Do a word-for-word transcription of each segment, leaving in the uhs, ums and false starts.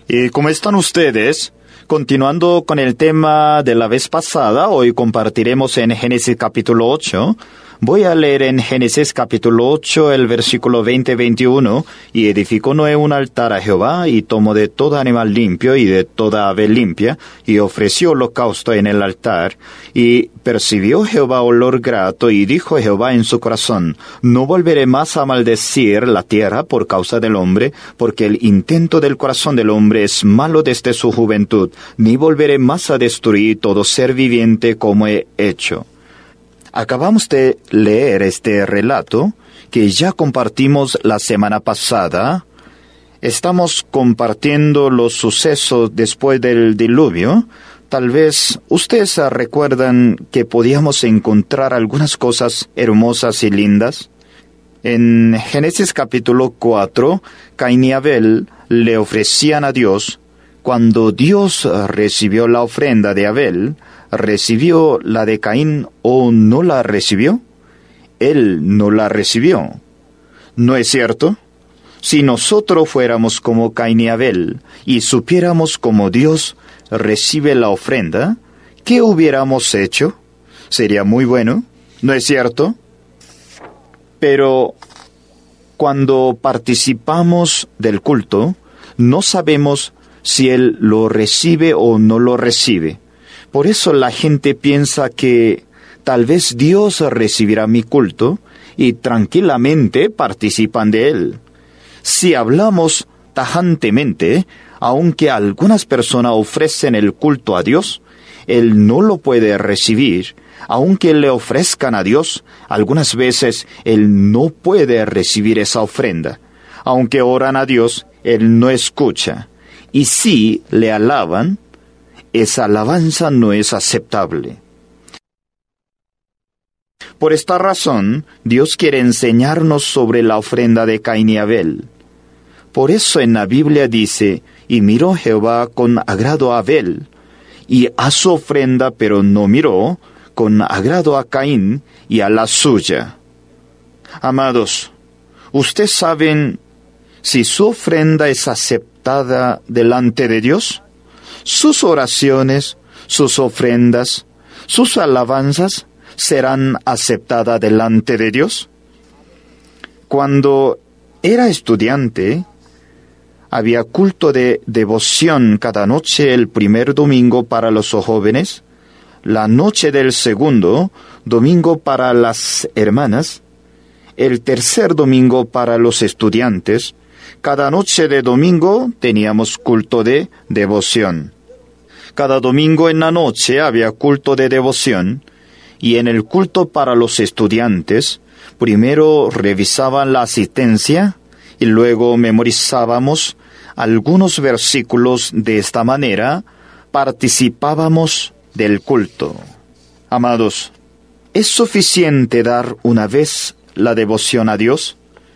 ¿Y cómo están ustedes? Continuando con el tema de la vez pasada, hoy compartiremos en Génesis capítulo ocho. Voy a leer en Génesis capítulo ocho el versículo veinte a veintiuno. Y edificó Noé un altar a Jehová, y tomó de todo animal limpio y de toda ave limpia, y ofreció holocausto en el altar. Y percibió Jehová olor grato, y dijo Jehová en su corazón: no volveré más a maldecir la tierra por causa del hombre, porque el intento del corazón del hombre es malo desde su juventud, ni volveré más a destruir todo ser viviente como he hecho. Acabamos de leer este relato que ya compartimos la semana pasada. Estamos compartiendo los sucesos después del diluvio. Tal vez ustedes recuerdan que podíamos encontrar algunas cosas hermosas y lindas. En Génesis capítulo cuatro, Caín y Abel le ofrecían a Dios. Cuando Dios recibió la ofrenda de Abel, ¿recibió la de Caín o no la recibió? Él no la recibió. ¿No es cierto? Si nosotros fuéramos como Caín y Abel y supiéramos cómo Dios recibe la ofrenda, ¿qué hubiéramos hecho? Sería muy bueno, ¿no es cierto? Pero cuando participamos del culto, no sabemos si Él lo recibe o no lo recibe. Por eso la gente piensa que tal vez Dios recibirá mi culto y tranquilamente participan de él. Si hablamos tajantemente, aunque algunas personas ofrecen el culto a Dios, Él no lo puede recibir. Aunque le ofrezcan a Dios, algunas veces Él no puede recibir esa ofrenda. Aunque oran a Dios, Él no escucha. Y si le alaban, esa alabanza no es aceptable. Por esta razón, Dios quiere enseñarnos sobre la ofrenda de Caín y Abel. Por eso en la Biblia dice: y miró Jehová con agrado a Abel, y a su ofrenda, pero no miró con agrado a Caín y a la suya. Amados, ¿ustedes saben si su ofrenda es aceptada delante de Dios? Sus oraciones, sus ofrendas, sus alabanzas serán aceptadas delante de Dios. Cuando era estudiante, había culto de devoción cada noche el primer domingo para los jóvenes, la noche del segundo domingo para las hermanas, el tercer domingo para los estudiantes. Cada noche de domingo teníamos culto de devoción. Cada domingo en la noche había culto de devoción, y en el culto para los estudiantes, primero revisaban la asistencia y luego memorizábamos algunos versículos. De esta manera participábamos del culto. Amados, ¿es suficiente dar una vez la devoción a Dios?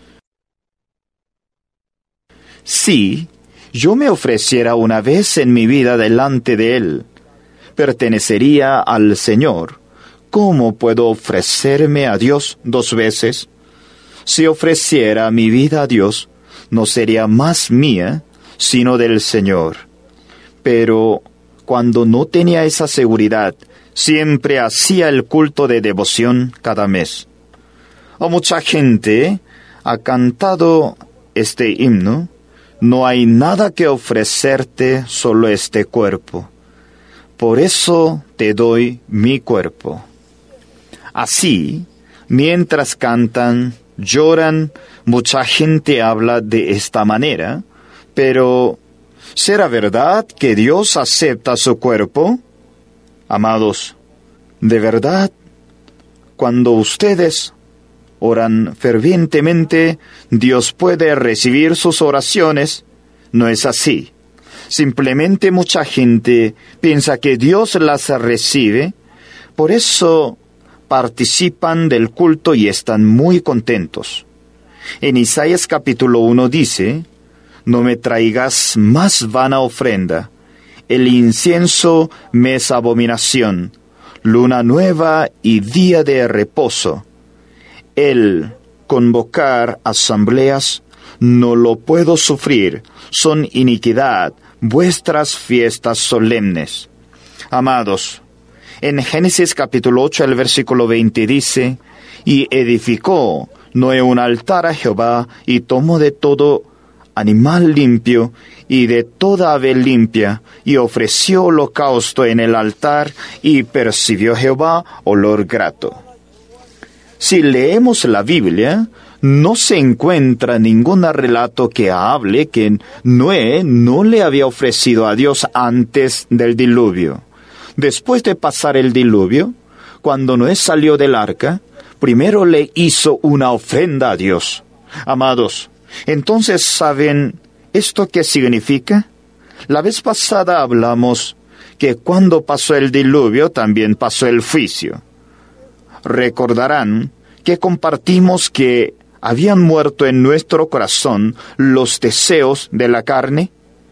Si yo me ofreciera una vez en mi vida delante de Él, pertenecería al Señor. ¿Cómo puedo ofrecerme a Dios dos veces? Si ofreciera mi vida a Dios, no sería más mía, sino del Señor. Pero cuando no tenía esa seguridad, siempre hacía el culto de devoción cada mes. O mucha gente ha cantado este himno: no hay nada que ofrecerte, solo este cuerpo. Por eso te doy mi cuerpo. Así, mientras cantan, lloran, mucha gente habla de esta manera. Pero, ¿será verdad que Dios acepta su cuerpo? Amados, de verdad, cuando ustedes oran fervientemente, Dios puede recibir sus oraciones. No es así. Simplemente mucha gente piensa que Dios las recibe. Por eso participan del culto y están muy contentos. En Isaías capítulo uno dice: no me traigas más vana ofrenda. El incienso me es abominación. Luna nueva y día de reposo. El convocar asambleas no lo puedo sufrir, son iniquidad vuestras fiestas solemnes. Amados, en Génesis capítulo ocho, el versículo veinte dice, y edificó Noé un altar a Jehová, y tomó de todo animal limpio, y de toda ave limpia, y ofreció holocausto en el altar, y percibió Jehová olor grato. Si leemos la Biblia, no se encuentra ningún relato que hable que Noé no le había ofrecido a Dios antes del diluvio. Después de pasar el diluvio, cuando Noé salió del arca, primero le hizo una ofrenda a Dios. Amados, entonces, ¿saben esto qué significa? La vez pasada hablamos que cuando pasó el diluvio también pasó el juicio. Recordarán que compartimos que habían muerto en nuestro corazón los deseos de la carne.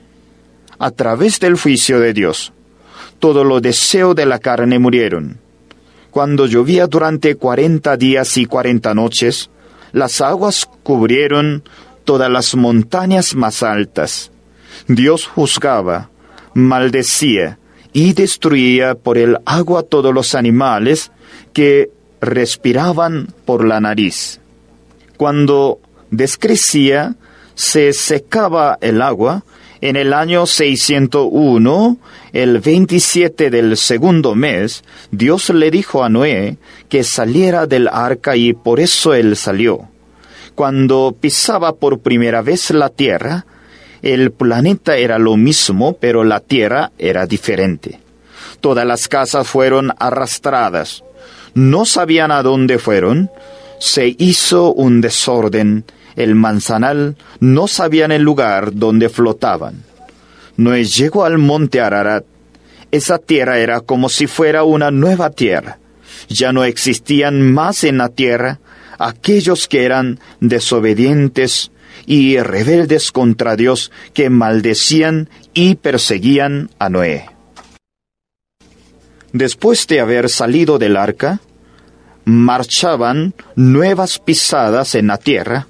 A través del juicio de Dios, todos los deseos de la carne murieron. Cuando llovía durante cuarenta días y cuarenta noches, las aguas cubrieron todas las montañas más altas. Dios juzgaba, maldecía y destruía por el agua todos los animales que respiraban por la nariz. Cuando descrecía, se secaba el agua. En el año seiscientos uno, el veintisiete del segundo mes, Dios le dijo a Noé que saliera del arca y por eso él salió. Cuando pisaba por primera vez la tierra, el planeta era lo mismo, pero la tierra era diferente. Todas las casas fueron arrastradas. No sabían a dónde fueron. Se hizo un desorden. El manzanal no sabían el lugar donde flotaban. Noé llegó al monte Ararat. Esa tierra era como si fuera una nueva tierra. Ya no existían más en la tierra aquellos que eran desobedientes y rebeldes contra Dios, que maldecían y perseguían a Noé. Después de haber salido del arca, marchaban nuevas pisadas en la tierra.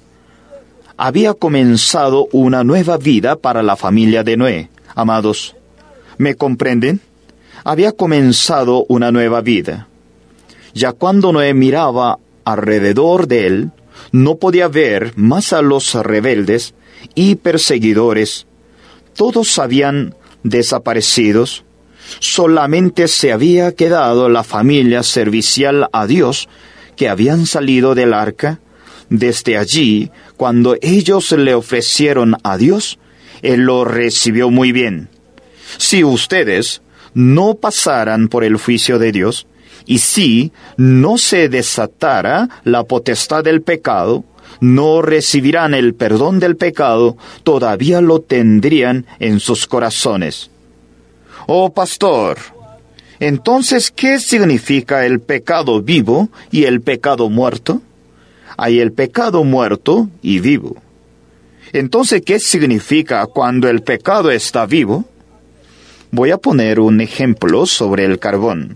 Había comenzado una nueva vida para la familia de Noé. Amados, ¿me comprenden? Había comenzado una nueva vida. Ya cuando Noé miraba alrededor de él, no podía ver más a los rebeldes y perseguidores. Todos habían desaparecido. Solamente se había quedado la familia servicial a Dios que habían salido del arca. Desde allí, cuando ellos le ofrecieron a Dios, Él lo recibió muy bien. Si ustedes no pasaran por el juicio de Dios, y si no se desatara la potestad del pecado, no recibirán el perdón del pecado, todavía lo tendrían en sus corazones. Oh, pastor, entonces, ¿qué significa el pecado vivo y el pecado muerto? Hay el pecado muerto y vivo. Entonces, ¿qué significa cuando el pecado está vivo? Voy a poner un ejemplo sobre el carbón.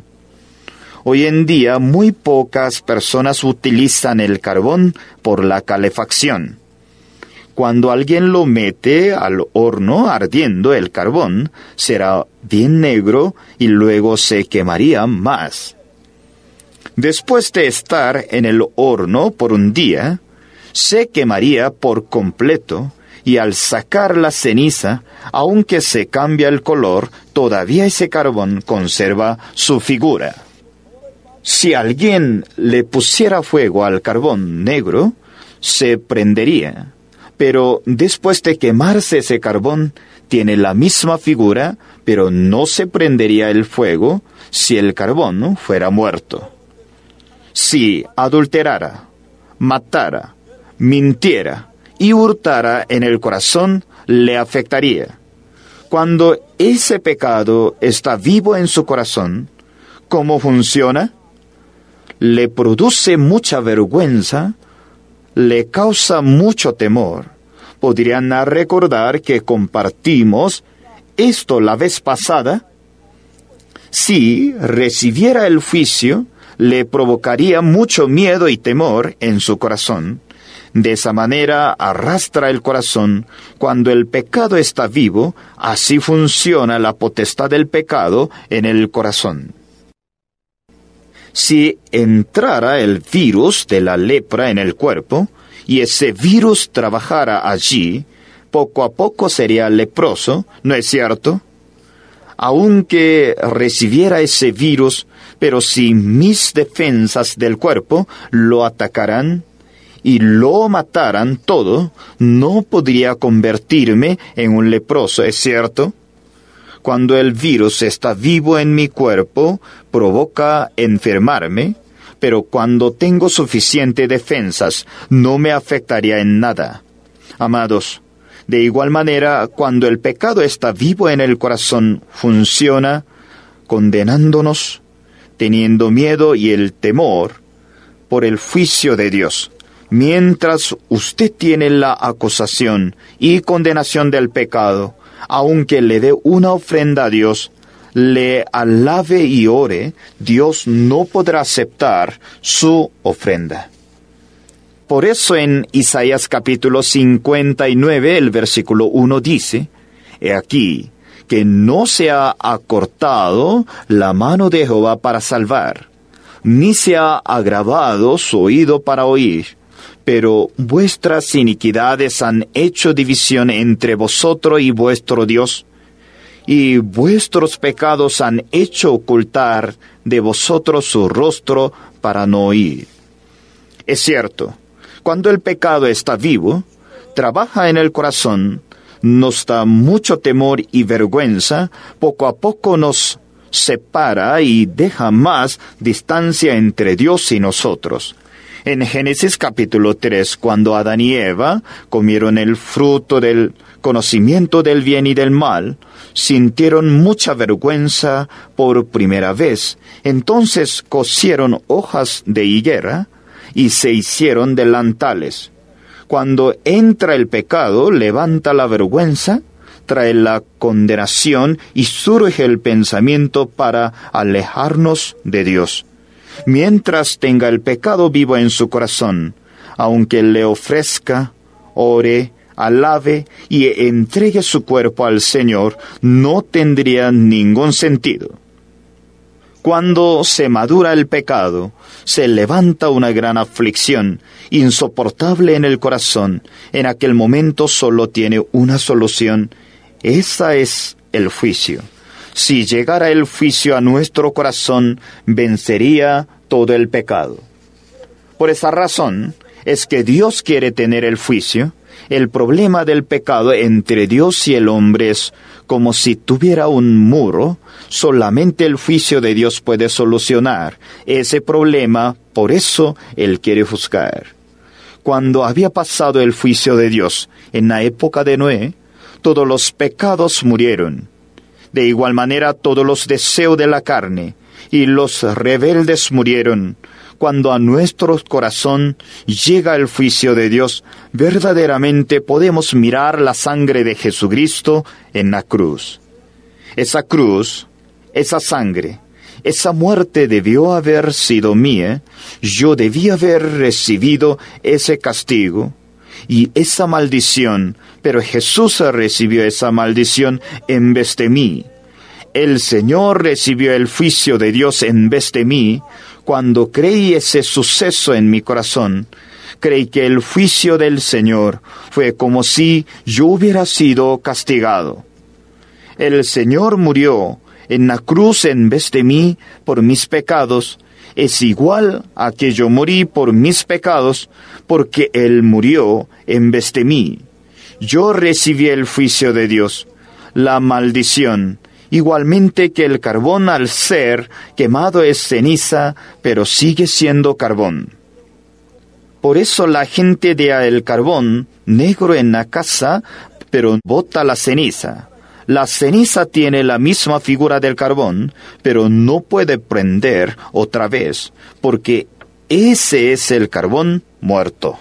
Hoy en día, muy pocas personas utilizan el carbón por la calefacción. Cuando alguien lo mete al horno ardiendo el carbón, será bien negro y luego se quemaría más. Después de estar en el horno por un día, se quemaría por completo y al sacar la ceniza, aunque se cambia el color, todavía ese carbón conserva su figura. Si alguien le pusiera fuego al carbón negro, se prendería. Pero después de quemarse ese carbón, tiene la misma figura, pero no se prendería el fuego si el carbón fuera muerto. Si adulterara, matara, mintiera y hurtara en el corazón, le afectaría. Cuando ese pecado está vivo en su corazón, ¿cómo funciona? Le produce mucha vergüenza, le causa mucho temor. ¿Podrían recordar que compartimos esto la vez pasada? Si recibiera el juicio, le provocaría mucho miedo y temor en su corazón. De esa manera arrastra el corazón. Cuando el pecado está vivo, así funciona la potestad del pecado en el corazón. Si entrara el virus de la lepra en el cuerpo, y ese virus trabajara allí, poco a poco sería leproso, ¿no es cierto? Aunque recibiera ese virus, pero si mis defensas del cuerpo lo atacaran y lo mataran todo, no podría convertirme en un leproso, ¿es cierto? Cuando el virus está vivo en mi cuerpo, provoca enfermarme, pero cuando tengo suficientes defensas, no me afectaría en nada. Amados, de igual manera, cuando el pecado está vivo en el corazón, funciona condenándonos, teniendo miedo y el temor por el juicio de Dios. Mientras usted tiene la acusación y condenación del pecado, aunque le dé una ofrenda a Dios, le alabe y ore, Dios no podrá aceptar su ofrenda. Por eso en Isaías capítulo cincuenta y nueve, el versículo uno dice, «He aquí que no se ha acortado la mano de Jehová para salvar, ni se ha agravado su oído para oír, pero vuestras iniquidades han hecho división entre vosotros y vuestro Dios, y vuestros pecados han hecho ocultar de vosotros su rostro para no oír». Es cierto, cuando el pecado está vivo, trabaja en el corazón, nos da mucho temor y vergüenza, poco a poco nos separa y deja más distancia entre Dios y nosotros. En Génesis capítulo tres, cuando Adán y Eva comieron el fruto del conocimiento del bien y del mal, sintieron mucha vergüenza por primera vez. Entonces cosieron hojas de higuera y se hicieron delantales. Cuando entra el pecado, levanta la vergüenza, trae la condenación y surge el pensamiento para alejarnos de Dios. Mientras tenga el pecado vivo en su corazón, aunque le ofrezca, ore, alabe y entregue su cuerpo al Señor, no tendría ningún sentido. Cuando se madura el pecado, se levanta una gran aflicción, insoportable en el corazón. En aquel momento solo tiene una solución. Esa es el juicio. Si llegara el juicio a nuestro corazón, vencería todo el pecado. Por esa razón, es que Dios quiere tener el juicio. El problema del pecado entre Dios y el hombre es como si tuviera un muro. Solamente el juicio de Dios puede solucionar ese problema, por eso Él quiere juzgar. Cuando había pasado el juicio de Dios en la época de Noé, todos los pecados murieron. De igual manera todos los deseos de la carne y los rebeldes murieron. Cuando a nuestro corazón llega el juicio de Dios, verdaderamente podemos mirar la sangre de Jesucristo en la cruz. Esa cruz, esa sangre, esa muerte debió haber sido mía. Yo debía haber recibido ese castigo y esa maldición, pero Jesús recibió esa maldición en vez de mí. El Señor recibió el juicio de Dios en vez de mí. Cuando creí ese suceso en mi corazón, creí que el juicio del Señor fue como si yo hubiera sido castigado. El Señor murió en la cruz en vez de mí por mis pecados. Es igual a que yo morí por mis pecados, porque Él murió en vez de mí. Yo recibí el juicio de Dios, la maldición, igualmente que el carbón al ser quemado es ceniza, pero sigue siendo carbón. Por eso la gente da el carbón negro en la casa, pero bota la ceniza. La ceniza tiene la misma figura del carbón, pero no puede prender otra vez, porque ese es el carbón muerto.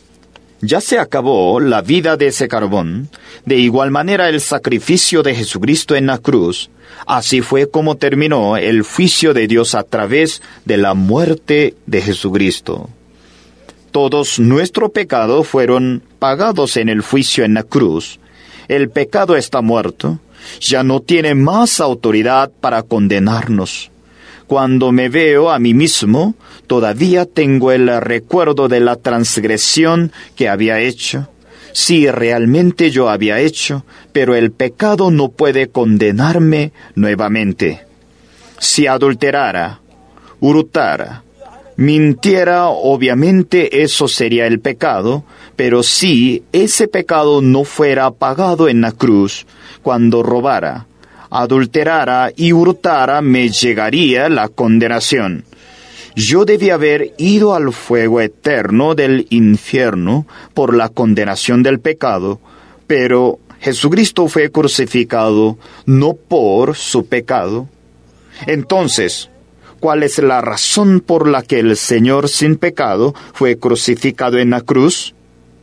Ya se acabó la vida de ese carbón. De igual manera el sacrificio de Jesucristo en la cruz. Así fue como terminó el juicio de Dios a través de la muerte de Jesucristo. Todos nuestros pecados fueron pagados en el juicio en la cruz. El pecado está muerto, ya no tiene más autoridad para condenarnos. Cuando me veo a mí mismo, todavía tengo el recuerdo de la transgresión que había hecho. Sí, realmente yo había hecho, pero el pecado no puede condenarme nuevamente. Si adulterara, hurtara, mintiera, obviamente eso sería el pecado, pero si ese pecado no fuera pagado en la cruz, cuando robara, adulterara y hurtara, me llegaría la condenación. Yo debía haber ido al fuego eterno del infierno por la condenación del pecado, pero Jesucristo fue crucificado no por su pecado. Entonces, ¿cuál es la razón por la que el Señor sin pecado fue crucificado en la cruz?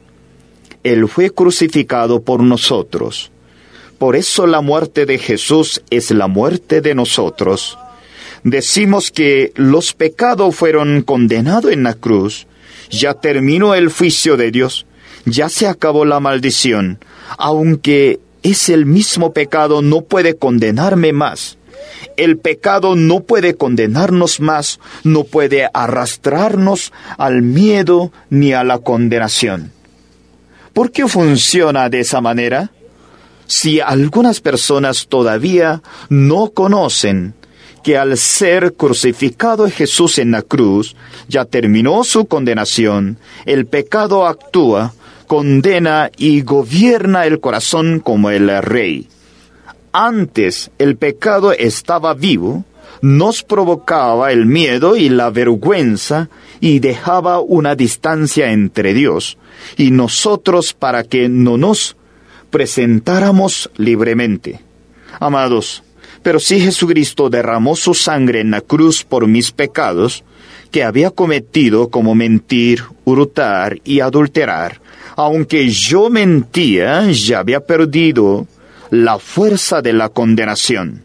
Él fue crucificado por nosotros. Por eso la muerte de Jesús es la muerte de nosotros. Decimos que los pecados fueron condenados en la cruz. Ya terminó el juicio de Dios. Ya se acabó la maldición. Aunque es el mismo pecado, no puede condenarme más. El pecado no puede condenarnos más, no puede arrastrarnos al miedo ni a la condenación. ¿Por qué funciona de esa manera? Si algunas personas todavía no conocen que al ser crucificado Jesús en la cruz, ya terminó su condenación, el pecado actúa, condena y gobierna el corazón como el rey. Antes el pecado estaba vivo, nos provocaba el miedo y la vergüenza y dejaba una distancia entre Dios y nosotros para que no nos presentáramos libremente. Amados, pero si Jesucristo derramó su sangre en la cruz por mis pecados, que había cometido como mentir, hurtar y adulterar, aunque yo mentía, ya había perdido la fuerza de la condenación.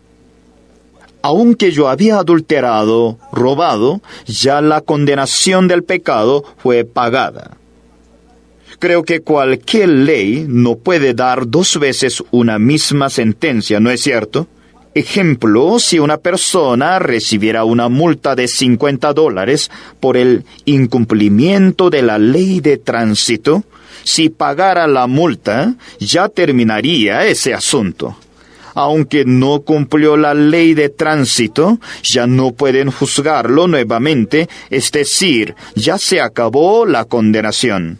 Aunque yo había adulterado, robado, ya la condenación del pecado fue pagada. Creo que cualquier ley no puede dar dos veces una misma sentencia, ¿no es cierto? Ejemplo, si una persona recibiera una multa de cincuenta dólares por el incumplimiento de la ley de tránsito, si pagara la multa, ya terminaría ese asunto. Aunque no cumplió la ley de tránsito, ya no pueden juzgarlo nuevamente, es decir, ya se acabó la condenación.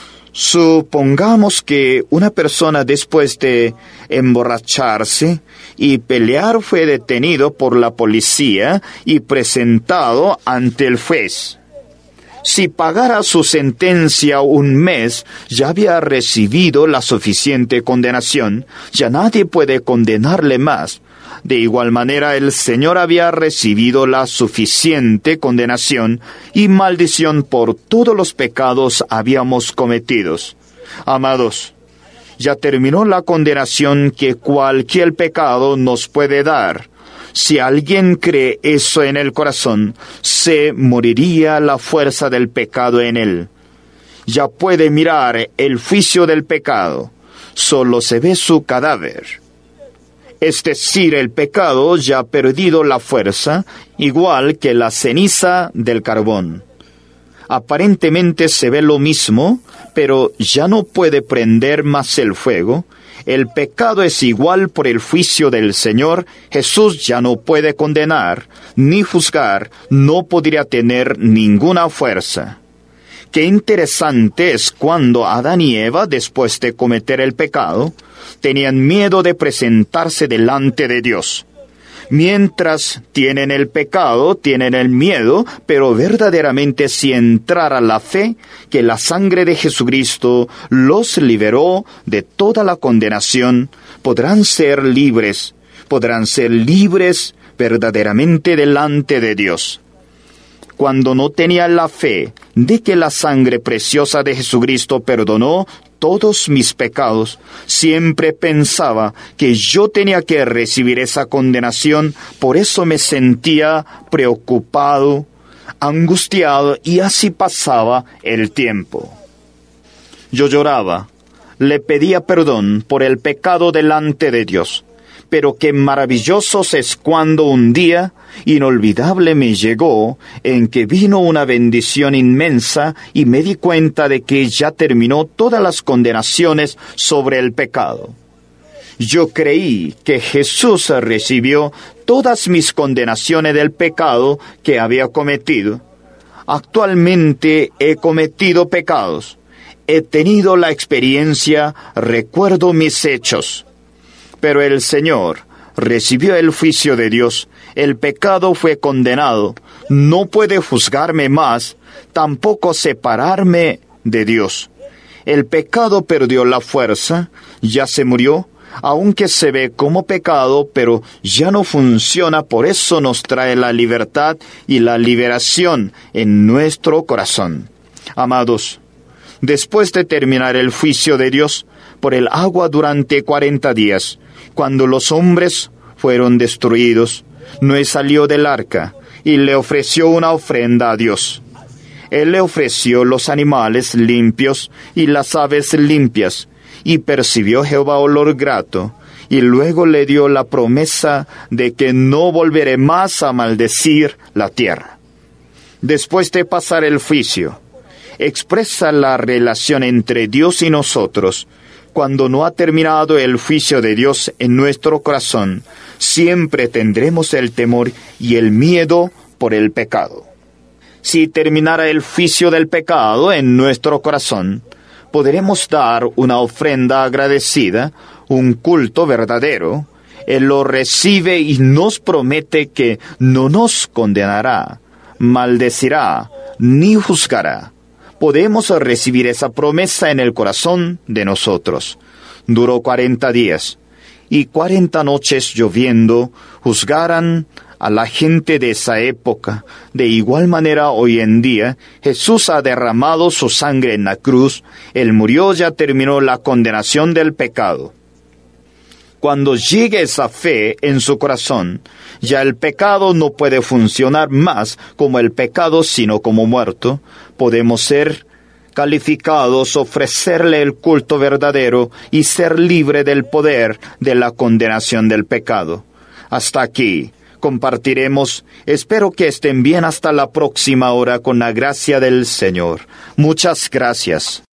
Supongamos que una persona después de emborracharse y pelear fue detenido por la policía y presentado ante el juez. Si pagara su sentencia un mes, ya había recibido la suficiente condenación, ya nadie puede condenarle más. De igual manera, el Señor había recibido la suficiente condenación y maldición por todos los pecados habíamos cometidos. Amados, ya terminó la condenación que cualquier pecado nos puede dar. Si alguien cree eso en el corazón, se moriría la fuerza del pecado en él. Ya puede mirar el juicio del pecado, solo se ve su cadáver. Es decir, el pecado ya ha perdido la fuerza, igual que la ceniza del carbón. Aparentemente se ve lo mismo, pero ya no puede prender más el fuego. El pecado es igual por el juicio del Señor. Jesús ya no puede condenar, ni juzgar, no podría tener ninguna fuerza. Qué interesante es cuando Adán y Eva, después de cometer el pecado, tenían miedo de presentarse delante de Dios. Mientras tienen el pecado, tienen el miedo, pero verdaderamente si entrara la fe, que la sangre de Jesucristo los liberó de toda la condenación, podrán ser libres, podrán ser libres verdaderamente delante de Dios. Cuando no tenía la fe de que la sangre preciosa de Jesucristo perdonó todos mis pecados, siempre pensaba que yo tenía que recibir esa condenación, por eso me sentía preocupado, angustiado, y así pasaba el tiempo. Yo lloraba, le pedía perdón por el pecado delante de Dios. Pero qué maravillosos es cuando un día inolvidable me llegó, en que vino una bendición inmensa y me di cuenta de que ya terminó todas las condenaciones sobre el pecado. Yo creí que Jesús recibió todas mis condenaciones del pecado que había cometido. Actualmente he cometido pecados. He tenido la experiencia, recuerdo mis hechos. Pero el Señor recibió el juicio de Dios. El pecado fue condenado. No puede juzgarme más, tampoco separarme de Dios. El pecado perdió la fuerza, ya se murió, aunque se ve como pecado, pero ya no funciona, por eso nos trae la libertad y la liberación en nuestro corazón. Amados, después de terminar el juicio de Dios por el agua durante cuarenta días, cuando los hombres fueron destruidos, Noé salió del arca y le ofreció una ofrenda a Dios. Él le ofreció los animales limpios y las aves limpias, y percibió Jehová olor grato, y luego le dio la promesa de que no volveré más a maldecir la tierra. Después de pasar el juicio, expresa la relación entre Dios y nosotros. Cuando no ha terminado el juicio de Dios en nuestro corazón, siempre tendremos el temor y el miedo por el pecado. Si terminara el juicio del pecado en nuestro corazón, podremos dar una ofrenda agradecida, un culto verdadero. Él lo recibe y nos promete que no nos condenará, maldecirá, ni juzgará. Podemos recibir esa promesa en el corazón de nosotros. Duró cuarenta días, y cuarenta noches lloviendo juzgaran a la gente de esa época. De igual manera, hoy en día, Jesús ha derramado su sangre en la cruz. Él murió, ya terminó la condenación del pecado. Cuando llegue esa fe en su corazón, ya el pecado no puede funcionar más como el pecado, sino como muerto. Podemos ser calificados, ofrecerle el culto verdadero y ser libre del poder de la condenación del pecado. Hasta aquí compartiremos. Espero que estén bien hasta la próxima hora con la gracia del Señor. Muchas gracias.